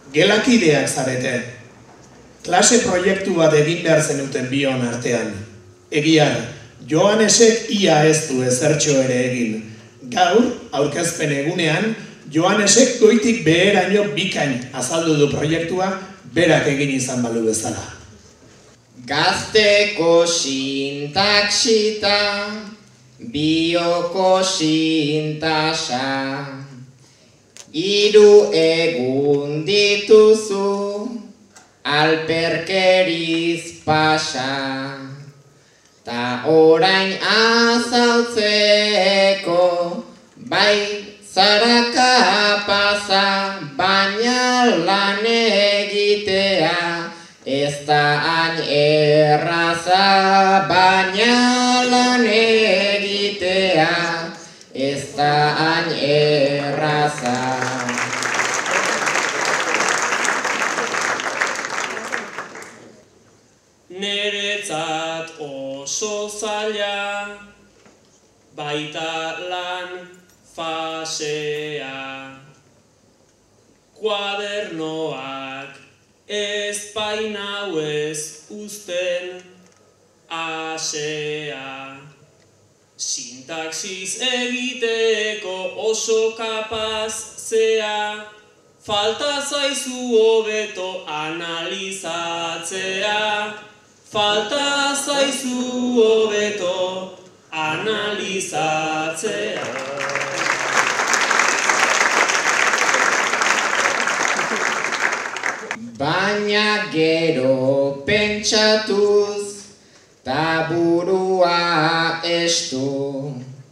Gelakideak zarete. Klase proiektu bat egin behar zenuten bion artean. Egian, Joanesek ia ez du ezertxo ere egin. Gaur, aurkezpen egunean, Joanesek goitik beheraino bikain azaldu du proiektua berak egin izan balu bezala. Gazteko sintaxita, bioko sintasa, 3 egun dituzu, alperkeriz pasa, ta orain azaltzeko, bai zara kapasa, baina lan egitea, ez da hain erraza, baina lan egitea, ez da hain erraza. Neretzat oso zaila, baita lan fasea. Kuadernoak ez bainau ez uzten asea. Sintaxis egiteko oso kapaz zea, falta zaizu hobeto analizatzea. Falta zaizu hobeto analizatzea. Baina gero pentsatuz, ta burua estu,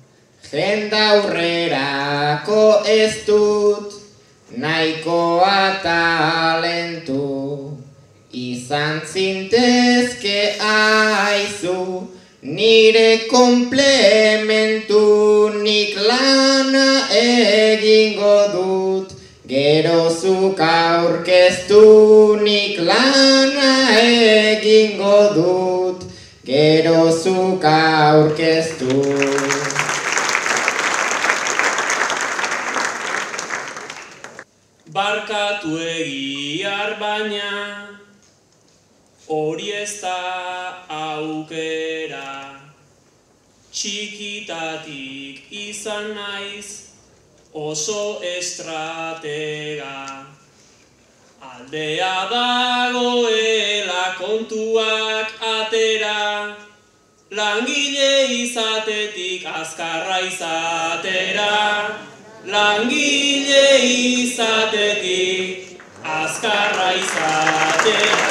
jendaurrerako ez dut, nahikoa talentu, izan zintezke aizu, nire komplementu, nik lana egingo dut, gero zuk aurkeztu, nik lana egingo dut, gero zuk aurkeztu. Barkatu egiar baina, hori ez da aukera. Txikitatik izan naiz, oso estratega. Aldea dagoela kontuak atera, langile izatetik azkarra izatera. Langile izatetik azkarra izatera.